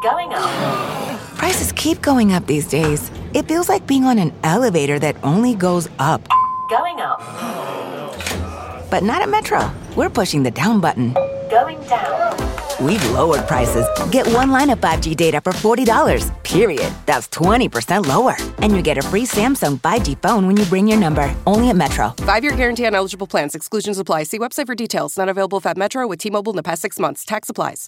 Going up. Prices keep going up these days. It feels like being on an elevator that only goes up. Going up. But not at Metro. We're pushing the down button. Going down. We've lowered prices. Get one line of 5G data for $40, period. That's 20% lower. And you get a free Samsung 5G phone when you bring your number. Only at Metro. 5-year guarantee on eligible plans. Exclusions apply. See website for details. Not available at Metro with T-Mobile in the past 6 months. Tax applies.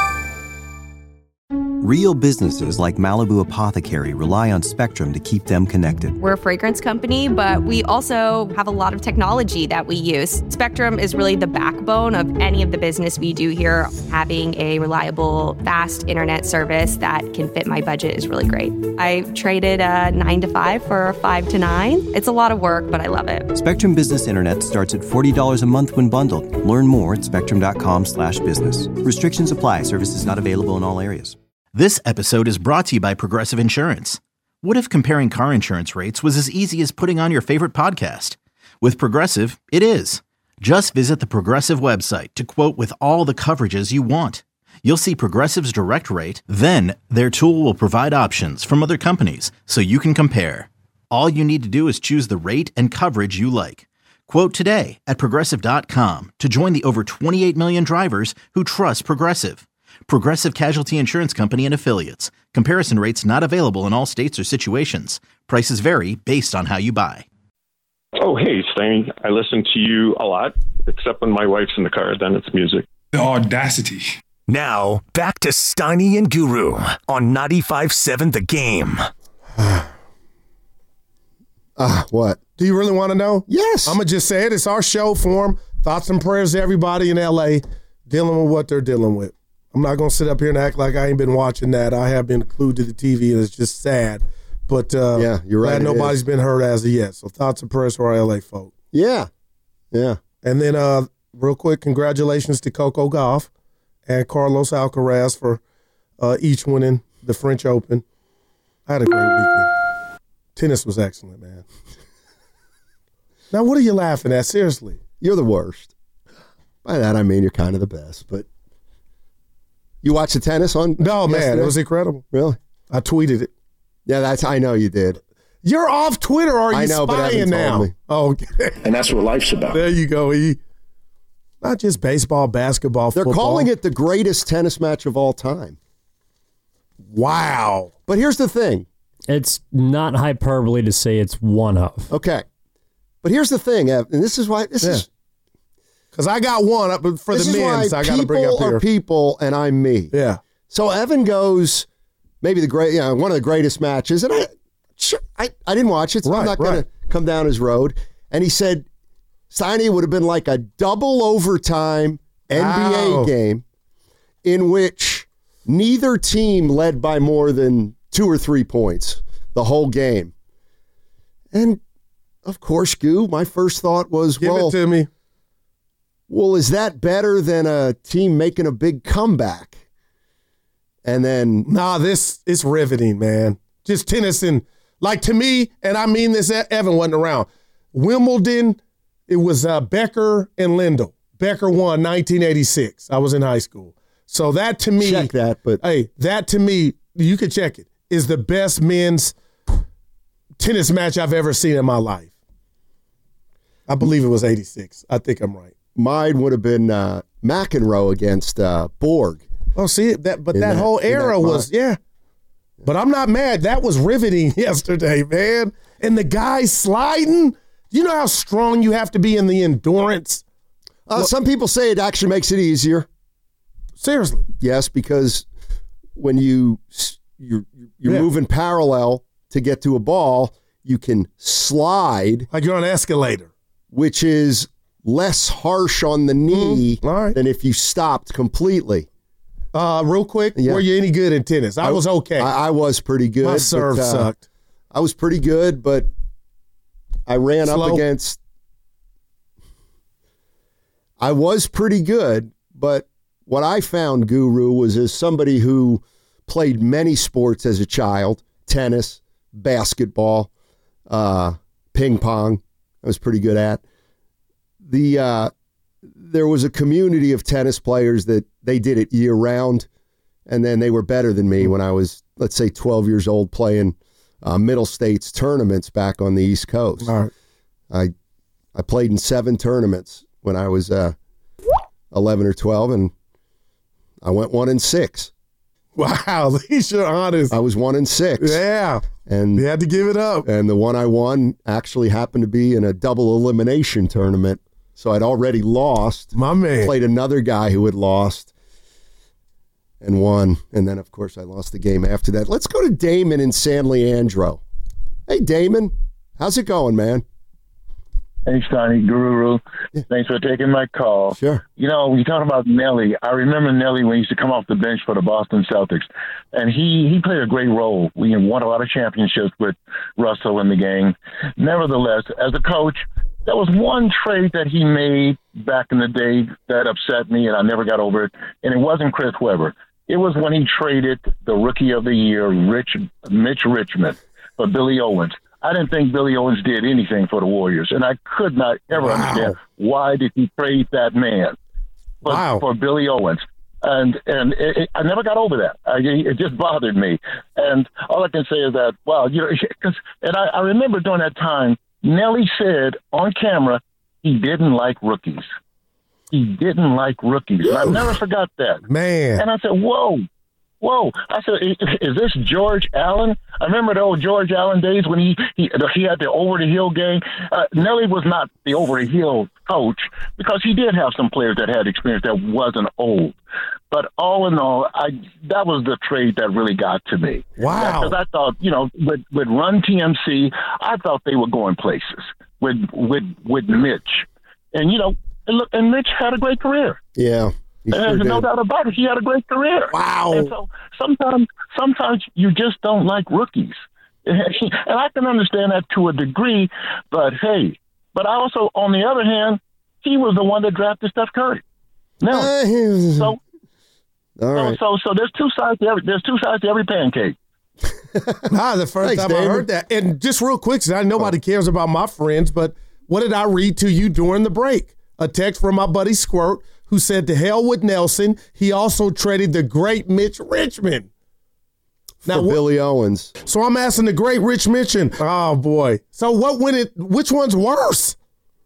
Real businesses like Malibu Apothecary rely on Spectrum to keep them connected. We're a fragrance company, but we also have a lot of technology that we use. Spectrum is really the backbone of any of the business we do here. Having a reliable, fast internet service that can fit my budget is really great. I traded a 9 to 5 for a 5 to 9. It's a lot of work, but I love it. Spectrum Business Internet starts at $40 a month when bundled. Learn more at spectrum.com/business. Restrictions apply. Services not available in all areas. This episode is brought to you by Progressive Insurance. What if comparing car insurance rates was as easy as putting on your favorite podcast? With Progressive, it is. Just visit the Progressive website to quote with all the coverages you want. You'll see Progressive's direct rate, then their tool will provide options from other companies so you can compare. All you need to do is choose the rate and coverage you like. Quote today at Progressive.com to join the over 28 million drivers who trust Progressive. Progressive Casualty Insurance Company and Affiliates. Comparison rates not available in all states or situations. Prices vary based on how you buy. Oh, hey, Steiny. I listen to you a lot, except when my wife's in the car, then it's music. The audacity. Now, back to Steiny and Guru on 95.7 The Game. What? Do you really want to know? Yes. I'm going to just say it. It's our show form. Thoughts and prayers to everybody in L.A. dealing with what they're dealing with. I'm not going to sit up here and act like I ain't been watching that. I have been glued to the TV, and it's just sad. But yeah, you're right. Glad nobody's been hurt as of yet. So thoughts and prayers for our LA folk. Yeah. And then real quick, congratulations to Coco Gauff and Carlos Alcaraz for each winning the French Open. I had a great weekend. Tennis was excellent, man. Now, what are you laughing at? Seriously. You're the worst. By that, I mean you're kind of the best, but... You watched the tennis on? No, man, yesterday? It was incredible. Really? I tweeted it. Yeah, I know you did. You're off Twitter, or are you I know, spying but now? Oh, okay. And that's what life's about. There you go, E. Not just baseball, basketball, They're football. calling it the greatest tennis match of all time. Wow. But here's the thing. It's not hyperbole to say it's one of. Okay. But here's the thing, Ev, and this is why this is... Because I got one up for the men, so I got to bring up here. People are people, and I'm me. Yeah. So Evan goes, maybe one of the greatest matches, and I didn't watch it, so I'm not going to come down his road. And he said, Steiny, would have been like a double overtime NBA game in which neither team led by more than 2 or 3 points the whole game. And of course, Goo, my first thought was, Give it to me. Well, is that better than a team making a big comeback? And then... Nah, it's riveting, man. Just tennis and, like, to me, and I mean this, Evan wasn't around. Wimbledon, it was Becker and Lendl. Becker won 1986. I was in high school. So that to me... Check that, but... Hey, that to me, you could check it, is the best men's tennis match I've ever seen in my life. I believe it was 86. I think I'm right. Mine would have been McEnroe against Borg. Oh, see, that whole era was, yeah. But I'm not mad. That was riveting yesterday, man. And the guy sliding, you know how strong you have to be in the endurance? Some people say it actually makes it easier. Seriously? Yes, because when you're moving parallel to get to a ball, you can slide. Like you're on an escalator. Which is less harsh on the knee than if you stopped completely. Real quick, were you any good in tennis? I was okay. I was pretty good. My serve sucked. I was pretty good, but I ran up against... I was pretty good, but what I found, Guru, was as somebody who played many sports as a child, tennis, basketball, ping pong, I was pretty good at. There was a community of tennis players that they did it year round, And then they were better than me when I was, let's say, 12 years old playing middle states tournaments back on the East Coast. All right. I played in 7 tournaments when I was 11 or 12, and I went 1-6. Wow, at least you're honest. I was 1-6. Yeah. And you had to give it up. And the one I won actually happened to be in a double elimination tournament. So I'd already lost. My man. Played another guy who had lost and won. And then, of course, I lost the game after that. Let's go to Damon in San Leandro. Hey, Damon. How's it going, man? Hey, Steiny, Guru. Thanks for taking my call. Sure. You know, when you talk about Nelly, I remember Nelly when he used to come off the bench for the Boston Celtics, and he played a great role. We won a lot of championships with Russell in the game. Nevertheless, as a coach, there was one trade that he made back in the day that upset me, and I never got over it, and it wasn't Chris Webber. It was when he traded the Rookie of the Year, Mitch Richmond, for Billy Owens. I didn't think Billy Owens did anything for the Warriors, and I could not ever understand why did he trade that man for Billy Owens. And I never got over that. It just bothered me. And all I can say is that, wow, you know, and I remember during that time, Nelly said on camera he didn't like rookies. He didn't like rookies. And I never forgot that. Man. And I said, whoa. I said, is this George Allen? I remember the old George Allen days when he had the over-the-hill game. Nelly was not the over-the-hill coach because he did have some players that had experience that wasn't old. But all in all, that was the trade that really got to me. Wow. Because I thought, you know, with Run TMC, I thought they were going places with Mitch. And, you know, and Mitch had a great career. Yeah. There's no doubt about it. He had a great career. Wow. And so sometimes you just don't like rookies. And I can understand that to a degree, but hey. But I also, on the other hand, he was the one that drafted Steph Curry. Now, so there's two sides to every pancake. The first time I heard that. And just real quick, since I know nobody cares about my friends, but what did I read to you during the break? A text from my buddy Squirt, who said to hell with Nelson. He also traded the great Mitch Richmond. Now, for Billy Owens. So I'm asking the great Rich Mitchell. Oh, boy. So which one's worse?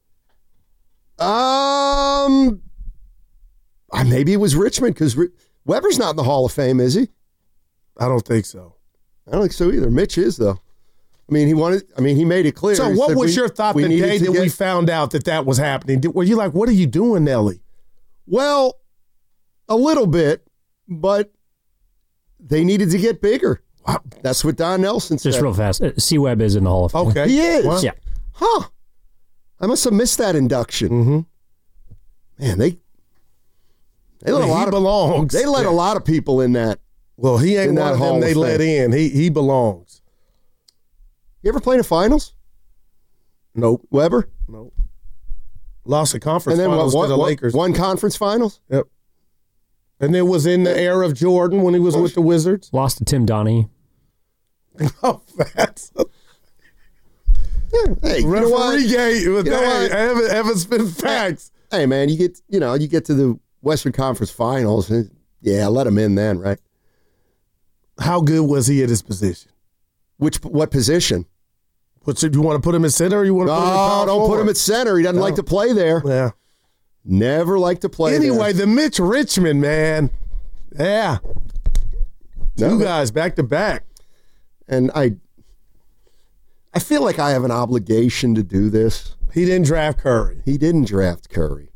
Maybe it was Richmond because Weber's not in the Hall of Fame, is he? I don't think so. I don't think so either. Mitch is, though. I mean, he made it clear. So what was your thought the day that we found out that was happening? Were you like, what are you doing, Nelly? Well, a little bit, but they needed to get bigger. Wow. That's what Don Nelson said. Just real fast. C-Web is in the Hall of Fame. Okay. He is? Well, yeah. Huh. I must have missed that induction. Mm-hmm. Man, they let a lot of people in that. Well, he ain't one of them they let in. He belongs. You ever play in the finals? Nope. Weber? Nope. Lost the conference finals to the Lakers. One conference finals? Yep. And it was in the era of Jordan when he was with the Wizards. Lost to Tim Donaghy. Oh, that's... Hey, referee gate. Haven't spit facts. Hey, man, you get to the Western Conference Finals. And, let him in then, right? How good was he at his position? What position? Do you want to put him at center or you want to put him at power don't forward? Put him at center. He doesn't like to play there. Yeah. Never liked to play Anyway, there. the Mitch Richmond, man. Yeah. Two guys back to back. And I feel like I have an obligation to do this. He didn't draft Curry. He didn't draft Curry.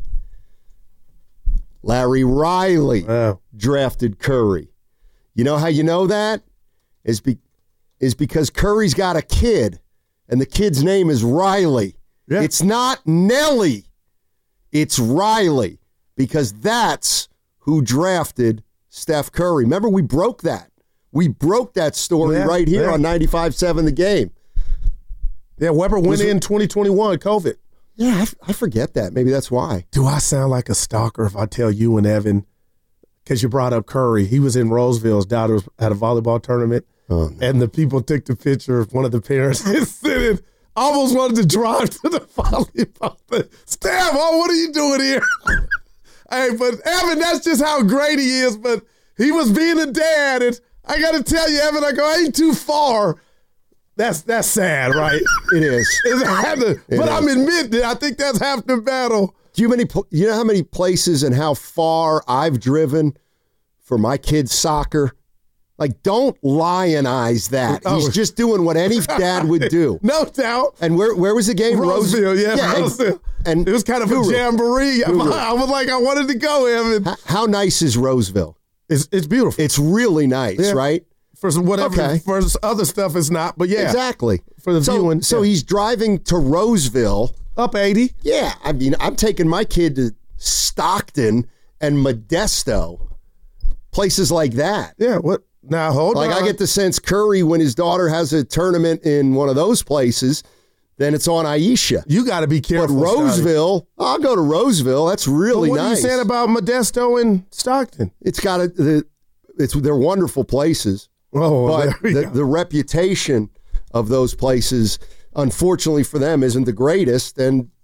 Larry Riley drafted Curry. You know how you know that? Is because Curry's got a kid, and the kid's name is Riley. Yeah. It's not Nelly. It's Riley, because that's who drafted Steph Curry. Remember, we broke that. We broke that story right here on 95.7 The Game. Yeah, Weber went in 2021, COVID. Yeah, I forget that. Maybe that's why. Do I sound like a stalker if I tell you and Evan, because you brought up Curry, he was in Roseville, his daughter was at a volleyball tournament, and the people took the picture of one of the parents sitting, almost wanted to drive to the volleyball thing. Steph, what are you doing here? Hey, but Evan, that's just how great he is. But He was being a dad, and I got to tell you, Evan, I ain't too far. That's sad, right? It is. But I'm admitting it. I think that's half the battle. You know how many places and how far I've driven for my kids' soccer? Like, don't lionize that. He's just doing what any dad would do. No doubt. And where was the game? Roseville, Roseville. And it was kind of a jamboree. I was like, I wanted to go, Evan. How nice is Roseville? It's beautiful. It's really nice, right? For whatever, for other stuff, it's not. But yeah, exactly. For the viewing. So he's driving to Roseville. Up 80. Yeah, I mean, I'm taking my kid to Stockton and Modesto, places like that. Yeah, what? Now, hold on. I get the sense Curry, when his daughter has a tournament in one of those places, then it's on Aisha. You got to be careful. But Roseville, I'll go to Roseville. That's really nice. What are you saying about Modesto and Stockton? It's got they're wonderful places. Oh, but the reputation of those places, unfortunately for them, isn't the greatest.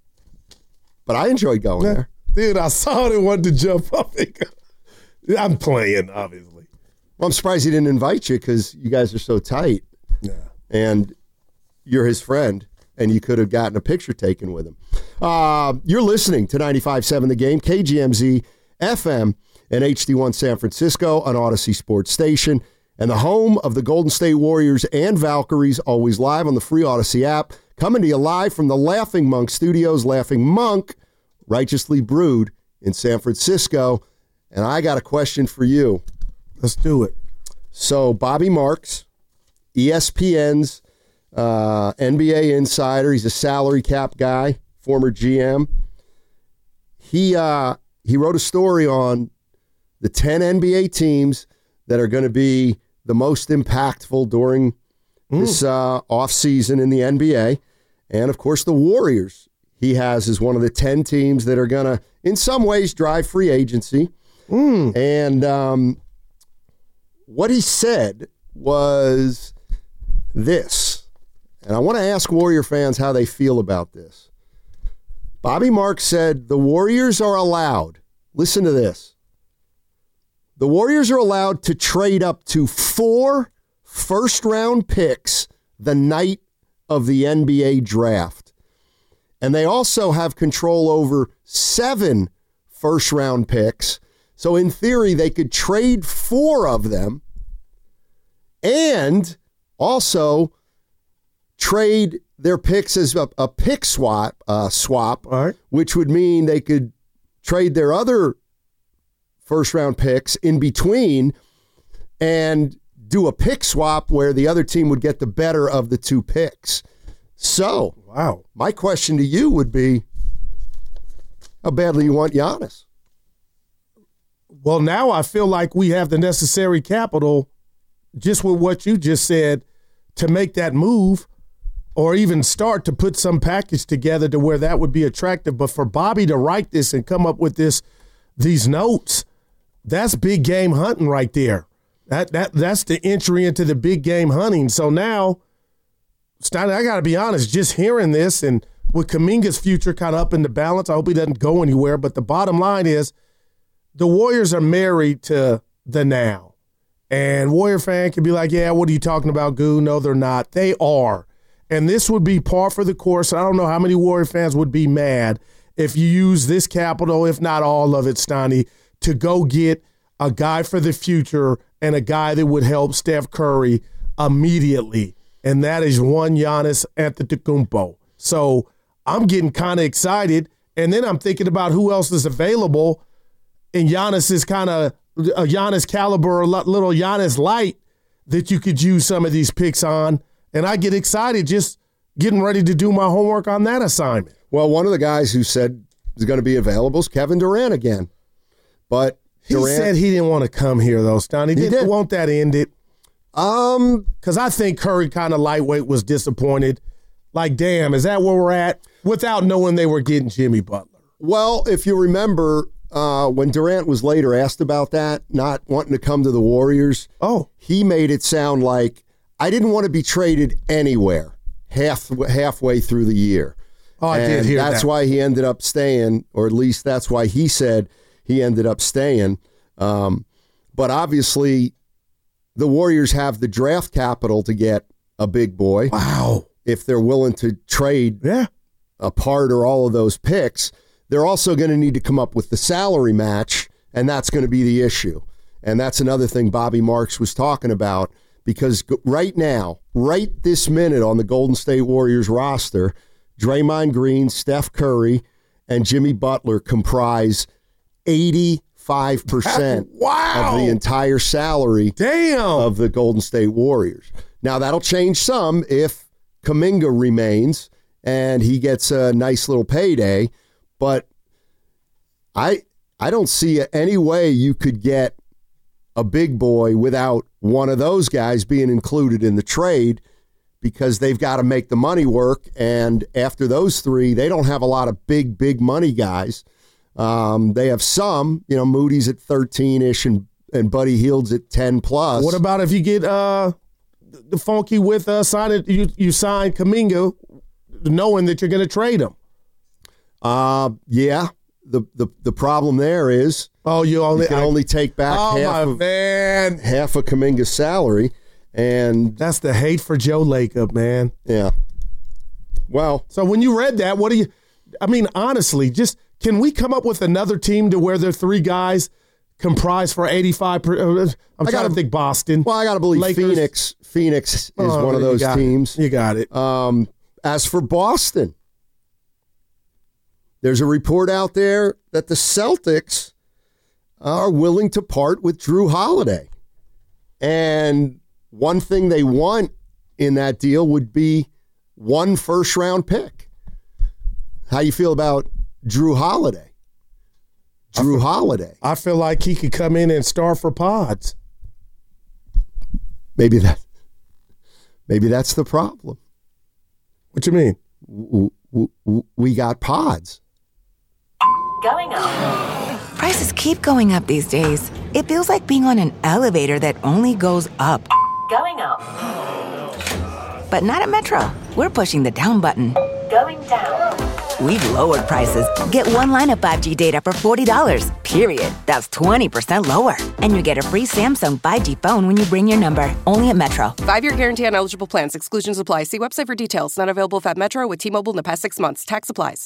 But I enjoyed going there. Dude, I saw it and wanted to jump up. I'm playing, obviously. Well, I'm surprised he didn't invite you because you guys are so tight. Yeah. And you're his friend, and you could have gotten a picture taken with him. You're listening to 95.7 The Game, KGMZ, FM, and HD1 San Francisco, an Odyssey Sports Station, and the home of the Golden State Warriors and Valkyries, always live on the free Odyssey app. Coming to you live from the Laughing Monk Studios. Laughing Monk, righteously brewed in San Francisco. And I got a question for you. Let's do it. So Bobby Marks, ESPN's NBA insider. He's a salary cap guy, former GM. He wrote a story on the 10 NBA teams that are going to be the most impactful during this offseason in the NBA. And, of course, the Warriors he has as one of the 10 teams that are going to, in some ways, drive free agency. And what he said was this. And I want to ask Warrior fans how they feel about this. Bobby Marks said the Warriors are allowed, listen to this, the Warriors are allowed to trade up to 4 first-round picks the night of the NBA draft. And they also have control over 7 first-round picks. So in theory, they could trade 4 of them and also trade their picks as a pick swap, right, which would mean they could trade their other first-round picks in between and do a pick swap where the other team would get the better of the 2 picks. So, wow, my question to you would be, how badly you want Giannis? Well, now I feel like we have the necessary capital, just with what you just said, to make that move or even start to put some package together to where that would be attractive. But for Bobby to write this and come up with these notes, that's big game hunting right there. That's the entry into the big game hunting. So now, Stein, I got to be honest, just hearing this and with Kuminga's future kind of up in the balance, I hope he doesn't go anywhere. But the bottom line is the Warriors are married to the now. And Warrior fan can be like, yeah, what are you talking about, Goo? No, they're not. They are. And this would be par for the course. I don't know how many Warrior fans would be mad if you use this capital, if not all of it, Steiny, to go get a guy for the future and a guy that would help Steph Curry immediately. And that is one Giannis Antetokounmpo. So I'm getting kind of excited. And then I'm thinking about who else is available. And Giannis is kind of a Giannis caliber, a little Giannis light that you could use some of these picks on. And I get excited just getting ready to do my homework on that assignment. Well, one of the guys who said is going to be available is Kevin Durant again. But he said he didn't want to come here, though, Stoney. Didn't want that ended. Because I think Curry kind of lightweight was disappointed. Like, damn, is that where we're at? Without knowing they were getting Jimmy Butler. Well, if you remember, when Durant was later asked about that, not wanting to come to the Warriors, he made it sound like, I didn't want to be traded anywhere halfway through the year. Oh, I did hear that. That's why he ended up staying, or at least that's why he said he ended up staying. But But obviously, the Warriors have the draft capital to get a big boy. Wow. If they're willing to trade a part or all of those picks, they're also going to need to come up with the salary match, and that's going to be the issue. And that's another thing Bobby Marks was talking about, because right now, right this minute on the Golden State Warriors roster, Draymond Green, Steph Curry, and Jimmy Butler comprise 85% of the entire salary of the Golden State Warriors. Now, that'll change some if Kuminga remains and he gets a nice little payday, but I don't see any way you could get a big boy without one of those guys being included in the trade, because they've got to make the money work. And after those three, they don't have a lot of big money guys. They have some, Moody's at 13-ish and Buddy Hield's at 10 plus. What about if you get the funky with you sign Kuminga knowing that you're going to trade him? Yeah. The problem there is you can only take back half of Kuminga's salary, and that's the hate for Joe Lacob, man. Yeah. Well, so when you read that, honestly, can we come up with another team to where their three guys comprise for 85%? I'm trying to think Boston. Well, I got to believe Lakers. Phoenix is one of those teams. You got it. As for Boston, there's a report out there that the Celtics are willing to part with Drew Holiday. And one thing they want in that deal would be one first-round pick. How you feel about Drew Holiday? I feel like he could come in and start for Pods. Maybe that's the problem. What you mean? We got Pods. Going up. Prices keep going up these days. It feels like being on an elevator that only goes up. Going up. But not at Metro. We're pushing the down button. Going down. We've lowered prices. Get one line of 5G data for $40, period. That's 20% lower. And you get a free Samsung 5G phone when you bring your number. Only at Metro. 5-year guarantee on eligible plans. Exclusions apply. See website for details. Not available if at Metro with T-Mobile in the past 6 months. Tax applies.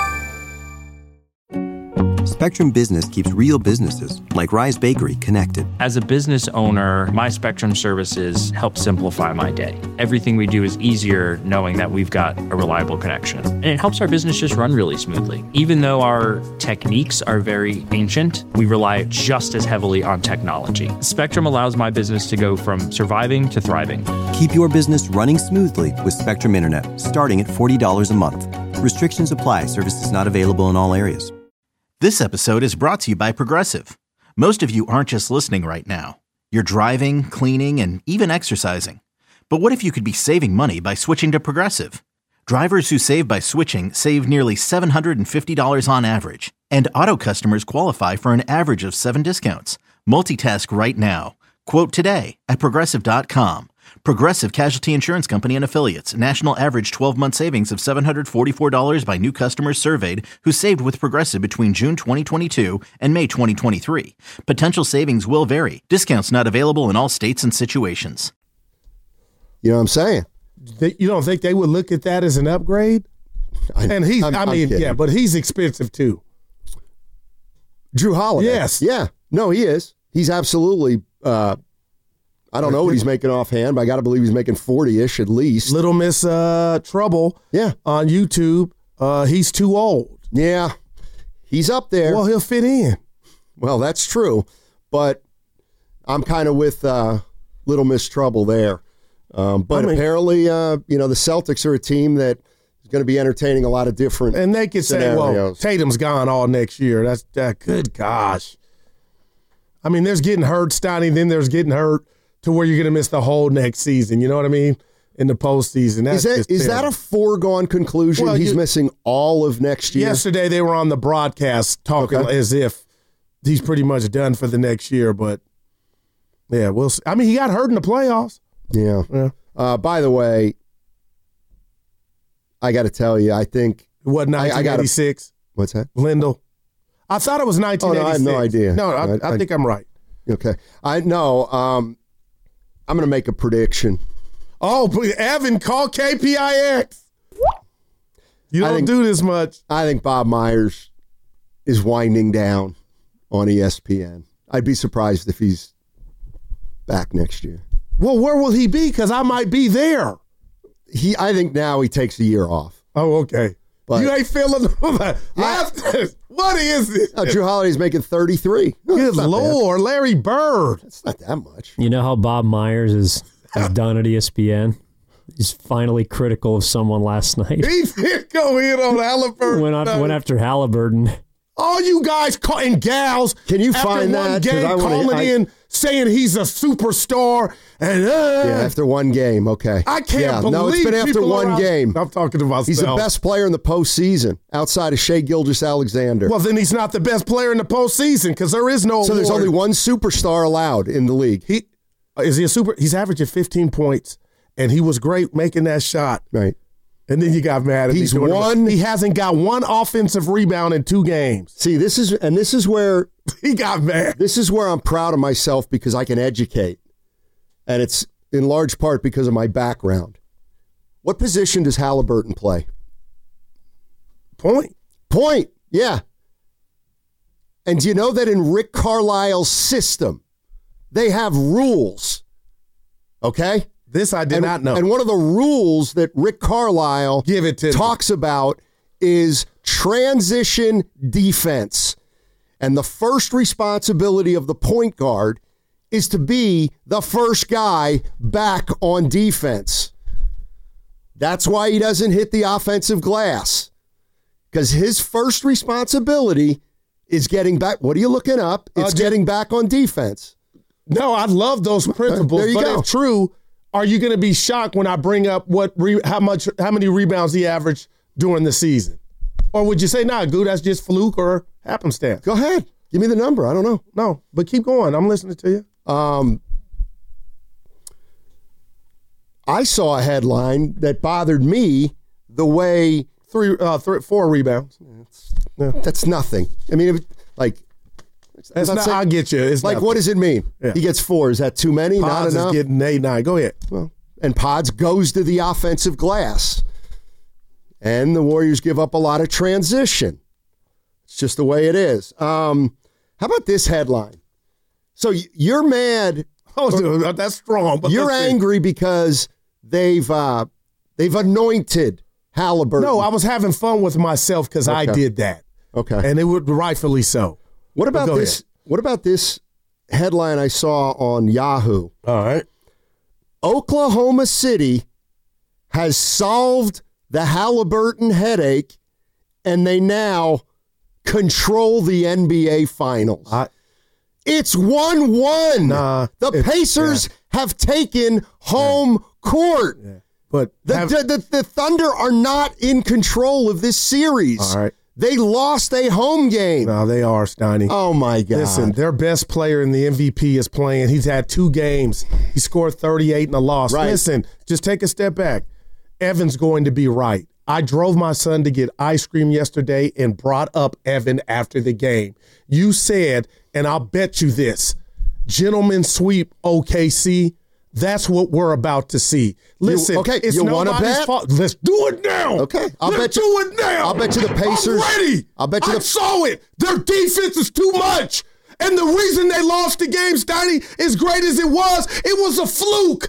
Spectrum Business keeps real businesses, like Rise Bakery, connected. As a business owner, my Spectrum services help simplify my day. Everything we do is easier knowing that we've got a reliable connection. And it helps our business just run really smoothly. Even though our techniques are very ancient, we rely just as heavily on technology. Spectrum allows my business to go from surviving to thriving. Keep your business running smoothly with Spectrum Internet, starting at $40 a month. Restrictions apply. Services not available in all areas. This episode is brought to you by Progressive. Most of you aren't just listening right now. You're driving, cleaning, and even exercising. But what if you could be saving money by switching to Progressive? Drivers who save by switching save nearly $750 on average. And auto customers qualify for an average of 7 discounts. Multitask right now. Quote today at Progressive.com. Progressive Casualty Insurance Company and Affiliates. National average 12-month savings of $744 by new customers surveyed who saved with Progressive between June 2022 and May 2023. Potential savings will vary. Discounts not available in all states and situations. You know what I'm saying? You don't think they would look at that as an upgrade? And he's, but he's expensive too. Drew Holiday. Yes. Yeah. No, he is. He's absolutely I don't know what he's making offhand, but I got to believe he's making 40-ish at least. Little Miss Trouble on YouTube. He's too old. Yeah, he's up there. Well, he'll fit in. Well, that's true, but I'm kind of with Little Miss Trouble there. Apparently, the Celtics are a team that is going to be entertaining a lot of different And they could scenarios. say, well, Tatum's gone all next year. That's good gosh. I mean, there's getting hurt, Steiny, then there's getting hurt to where you're going to miss the whole next season. You know what I mean? In the postseason. Is that a foregone conclusion? Well, he's missing all of next year? Yesterday they were on the broadcast talking as if he's pretty much done for the next year. But, yeah, we'll see. I mean, he got hurt in the playoffs. Yeah. By the way, I got to tell you, I think. What, 1986? What's that? Lindell. I thought it was 1986. Oh, no, I have no idea. No, I think I'm right. Okay. I know. I'm going to make a prediction. Oh, please, Evan, call KPIX. You don't do this much. I think Bob Myers is winding down on ESPN. I'd be surprised if he's back next year. Well, where will he be? Because I might be there. I think now he takes a year off. Oh, okay. But you ain't feeling what is it? Drew Holiday's making 33. Good Lord, bad. Larry Bird. That's not that much. You know how Bob Myers is done at ESPN? He's finally critical of someone last night. He did go in on Halliburton. Went after Halliburton. All you guys and gals, can you find that? One game, calling in saying he's a superstar, and after one game, okay. I can't believe. No, it's been after one game. I'm talking to myself. He's the best player in the postseason outside of Shai Gilgeous-Alexander. Well, then he's not the best player in the postseason because there is no. So award. There's only one superstar allowed in the league. Is he a super? He's averaging 15 points, and he was great making that shot. Right. And then you got mad at He hasn't got one offensive rebound in 2 games. See, this is where he got mad. This is where I'm proud of myself because I can educate. And it's in large part because of my background. What position does Halliburton play? Point. Yeah. And do you know that in Rick Carlisle's system, they have rules? Okay? This I did not know. And one of the rules that Rick Carlisle talks about is transition defense. And the first responsibility of the point guard is to be the first guy back on defense. That's why he doesn't hit the offensive glass. Because his first responsibility is getting back. What are you looking up? It's getting back on defense. No, I love those principles. There you go. If true, are you going to be shocked when I bring up how many rebounds he averaged during the season? Or would you say, nah, Goo, that's just fluke or happenstance? Go ahead. Give me the number. I don't know. No, but keep going. I'm listening to you. I saw a headline that bothered me the way 4 rebounds. That's nothing. I mean, that's not. I get you. It's like, nothing. what does it mean? Yeah. He gets 4. Is that too many? Pods not enough. Is getting 8, 9. Go ahead. Well, and Pods goes to the offensive glass, and the Warriors give up a lot of transition. It's just the way it is. How about this headline? So you're mad. Oh, that's strong. But you're angry because they've anointed Halliburton. No, I was having fun with myself because I did that. Okay, and it would rightfully so. What about this? Ahead. What about this headline I saw on Yahoo? All right, Oklahoma City has solved the Halliburton headache, and they now control the NBA Finals. It's 1-1. Nah, the Pacers have taken home court. Yeah. But the Thunder are not in control of this series. All right. They lost a home game. No, they are, Steiny. Oh, my God. Listen, their best player in the MVP is playing. He's had 2 games. He scored 38 in a loss. Right. Listen, just take a step back. Evan's going to be right. I drove my son to get ice cream yesterday and brought up Evan after the game. You said, and I'll bet you this, gentlemen sweep OKC. That's what we're about to see. Listen, it's nobody's fault. Let's do it now. Okay, Let's do it now. I'll bet you the Pacers. I'm ready. I saw it. Their defense is too much. And the reason they lost the game, Steiny, as great as it was a fluke.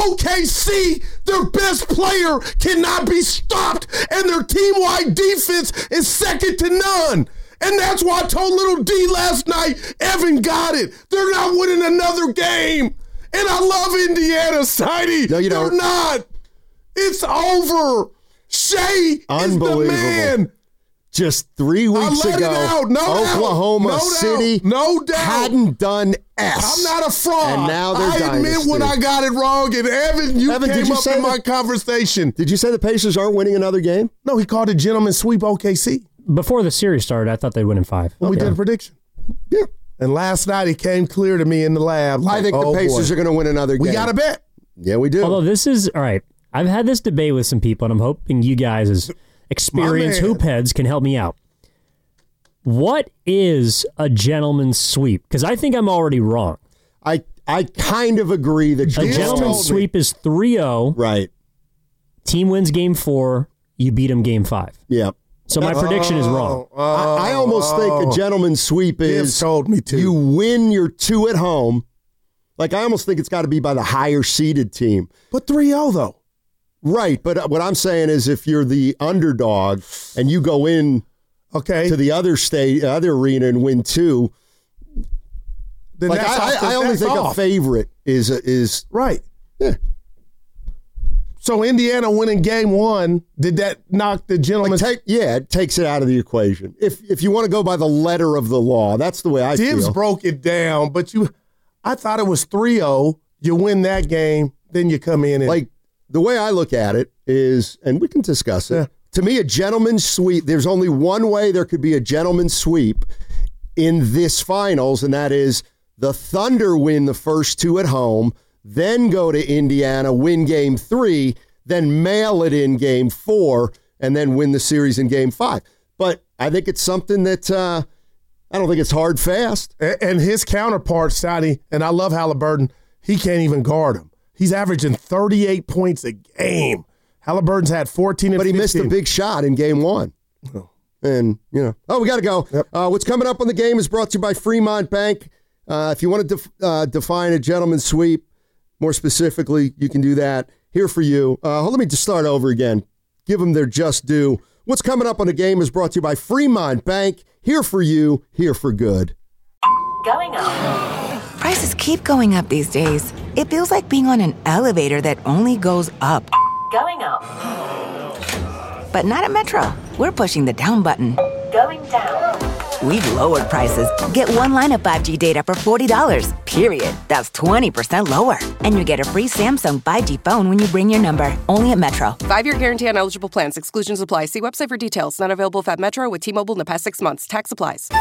OKC, their best player, cannot be stopped, and their team-wide defense is second to none. And that's why I told little D last night, Evan got it. They're not winning another game. And I love Indiana, Steiny. No, you don't. They're not. It's over. Shai is the man. Just 3 weeks ago, Oklahoma City hadn't done S. I'm not a fraud. And now they're I admit when I got it wrong. And Evan, came up in my conversation. Did you say the Pacers aren't winning another game? No, he called it gentleman sweep OKC. Before the series started, I thought they'd win in 5. Well, we did a prediction. Yeah. And last night he came clear to me in the lab. I think the Pacers are going to win another game. We got to bet. Yeah, we do. Although this is, all right, I've had this debate with some people, and I'm hoping you guys as experienced hoop heads can help me out. What is a gentleman's sweep? Because I think I'm already wrong. I kind of agree that a gentleman's sweep is 3-0. Right. Team wins game 4. You beat them game 5. Yeah. So my prediction is wrong. I almost think a gentleman's sweep is told me to. You win your 2 at home. Like, I almost think it's got to be by the higher seeded team. But 3-0 though. Right, but what I'm saying is if you're the underdog and you go in to the other arena and win 2, then like I only think a favorite is right. Yeah. So Indiana winning game 1, did that knock the gentleman's? It takes it out of the equation. If you want to go by the letter of the law, that's the way I feel. Dibs broke it down, but I thought it was 3-0. You win that game, then you come in and like the way I look at it is, and we can discuss it. Yeah. To me, a gentleman's sweep. There's only one way there could be a gentleman's sweep in this finals, and that is the Thunder win the first 2 at home, then go to Indiana, win game 3, then mail it in game 4, and then win the series in game 5. But I think it's something that I don't think it's hard fast. And his counterpart, Stoney, and I love Halliburton, he can't even guard him. He's averaging 38 points a game. Halliburton's had 14 and 15. But he missed a big shot in game 1. Oh. And, we got to go. Yep. What's coming up on the game is brought to you by Fremont Bank. If you want to define a gentleman's sweep, more specifically, you can do that. Here for you. Let me just start over again. Give them their just due. What's coming up on the game is brought to you by Fremont Bank. Here for you, here for good. Going up. Prices keep going up these days. It feels like being on an elevator that only goes up. Going up. But not at Metro. We're pushing the down button. Going down. We've lowered prices. Get one line of 5G data for $40, period. That's 20% lower. And you get a free Samsung 5G phone when you bring your number. Only at Metro. 5-year guarantee on eligible plans. Exclusions apply. See website for details. Not available at Metro with T-Mobile in the past 6 months. Tax applies.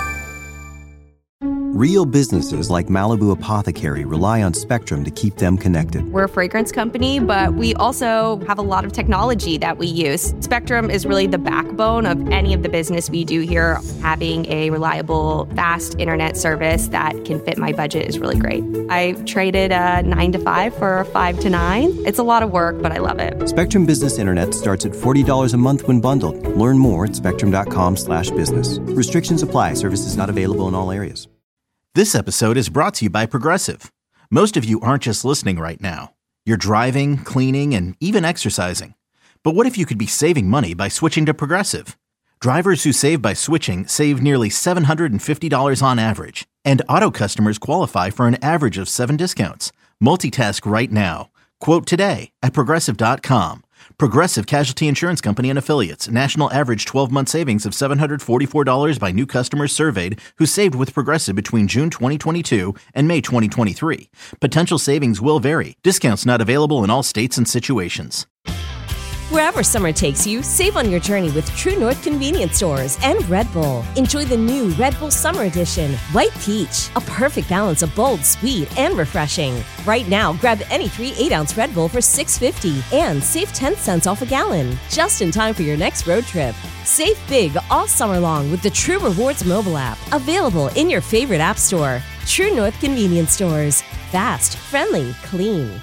Real businesses like Malibu Apothecary rely on Spectrum to keep them connected. We're a fragrance company, but we also have a lot of technology that we use. Spectrum is really the backbone of any of the business we do here. Having a reliable, fast internet service that can fit my budget is really great. I traded a 9 to 5 for a 5 to 9. It's a lot of work, but I love it. Spectrum Business Internet starts at $40 a month when bundled. Learn more at spectrum.com/business. Restrictions apply. Services not available in all areas. This episode is brought to you by Progressive. Most of you aren't just listening right now. You're driving, cleaning, and even exercising. But what if you could be saving money by switching to Progressive? Drivers who save by switching save nearly $750 on average. And auto customers qualify for an average of 7 discounts. Multitask right now. Quote today at Progressive.com. Progressive Casualty Insurance Company and Affiliates. National average 12-month savings of $744 by new customers surveyed who saved with Progressive between June 2022 and May 2023. Potential savings will vary. Discounts not available in all states and situations. Wherever summer takes you, save on your journey with True North Convenience Stores and Red Bull. Enjoy the new Red Bull Summer Edition, White Peach, a perfect balance of bold, sweet, and refreshing. Right now, grab any 3 8-ounce Red Bull for $6.50 and save 10 cents off a gallon, just in time for your next road trip. Save big all summer long with the True Rewards mobile app, available in your favorite app store. True North Convenience Stores. Fast, friendly, clean.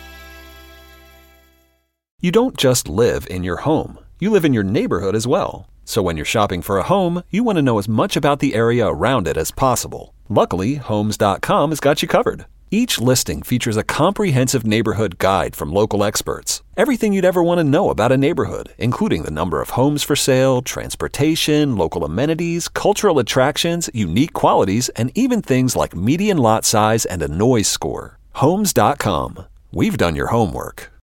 You don't just live in your home. You live in your neighborhood as well. So when you're shopping for a home, you want to know as much about the area around it as possible. Luckily, Homes.com has got you covered. Each listing features a comprehensive neighborhood guide from local experts. Everything you'd ever want to know about a neighborhood, including the number of homes for sale, transportation, local amenities, cultural attractions, unique qualities, and even things like median lot size and a noise score. Homes.com. We've done your homework.